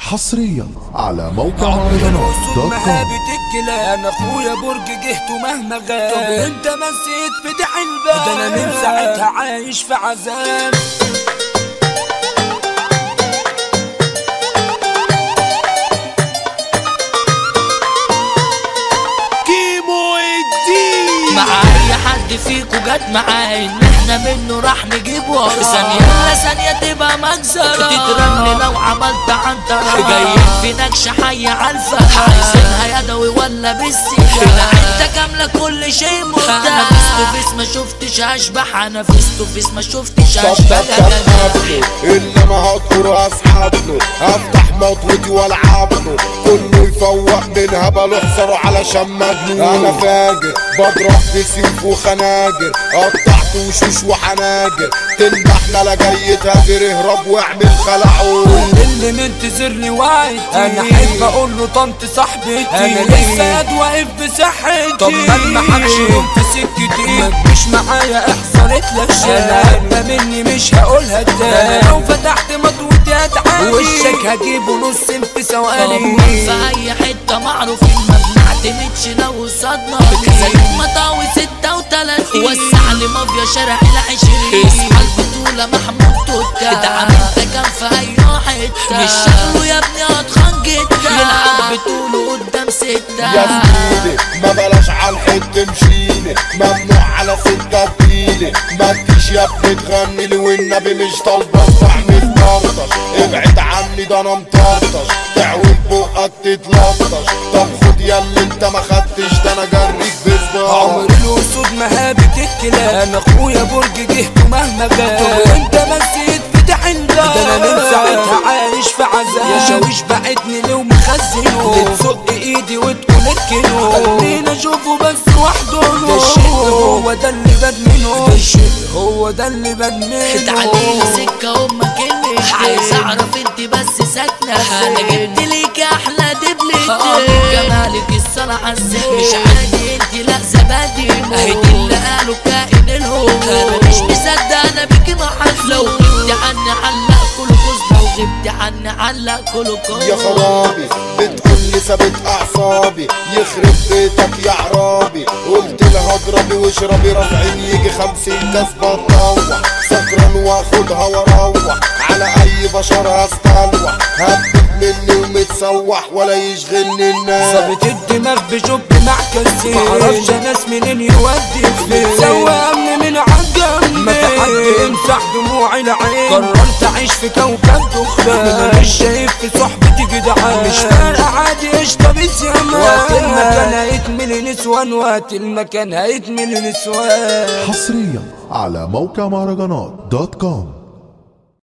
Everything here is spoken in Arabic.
حصريا على موقع مهرجانات.com. انا اخويا برج جهته مهما غاب. طب انت مسيت فتح الباب، ده انا من ساعتها عايش في عذاب. مع اي حد فيكو جت معاه ان احنا منه راح نجيب وراه. ثانية لا ثانية تبقى مجزرة، تترملي لو عملت عنترة. جايين في نكشة حية عالفة، عايزينها يدوي ولا بالسيف. العدة كاملة كل شيء متاح. انا فيس تو فيس ما شفتش اشبح، انا فيس تو فيس ما شفتش اشبح. انما هقدر اسحب له، افتح مطوتي والعب له. كله يفوق منها بلحظره علشان مجنون. انا فاجر بضرب بسيف وخناجر، قطعت وشوش وحناجر. تنبحنا لا جاي تاجر، اهرب واعمل خلعون. اللي منتظرني واعي، انا احب اقول له طنط صاحبتي. انا لسه قاعد واقف بصحتي. طب ما المحكش يوم في سكتي، ما تجيش معايا احصرت لك شيء. انا هبقى مني مش هقولها تاني. لو فتحت مطوتي هتعاني، وشك هجيبه نص في ثواني. في اي حتة معروفين ما بنعتمدش لو صدنا. كذا يوم مطاوي 36 وسع لي مافيا شارع ال20. اصحى البطولة محمود توتا، ادعم انت كان في اي حتة. مش شغله يا ابني هتخان جدا، يلعب بطوله قدام 6. يا زميلي ما بلاش عالحد تمشيلي، ممنوع على 6 تجيلي. ما تجيش يا ابني تغنيلي والنبي مش طالبة تعمل طرطش. ابعد عني ده انا مطرطش، تعوج بقك تتلطش. طب خد يا اللي انت ما خدتش، ده انا جريك بصباع. عمر الاسود مهابة الكلاب، انا اخويا برج جهته مهما غاب. طب انت مسيت فتح الباب، ده انا من ساعتها عايش في عذاب. يا شاويش بعتني ليه ومخزنه، تزق ايدي وتقول اركنه. خلينا اشوفه بس وحده، ده الشيء هو ده اللي بدمنه. ده الشيء هو ده اللي بدمنه. تعالي سكة امك اللي عايز اعرف انت بس ساكنة. انا جبت ليك احلى دبلت، جمالك الصلاة عالزين. مش عادي انت لا زبادي، اهدي اللي قالوا كائن الهو. انا مش مصدق انا بيكي محل، لو غبت عني علق كله كوز. لو غبت عني علق كله كوز. يا خرابي بتقولي ثابت اعصابي، يخرب بيتك يا عرابي. قلت لها اضربي واشربي، رافعين يجي 50 كاس بطوح. سكران واخدها واروح، على اي بشر هستلوح. هبت مني ومتسوح ولا يشغلني الناس. ظابط الدماغ بجب مع كسين، معرفش ناس منين يودي فين. سوى امن من عالجنب، ما في حد يمسح دموعي العين. قررت اعيش في كوكب دخان، مش شايف في صحبتي جدعان. مش فارقة عادي قشطة بالزمان. وقت المكان هيتملي نسوان، وقت المكان هيتملي نسوان. حصريا على موقع مهرجانات.com.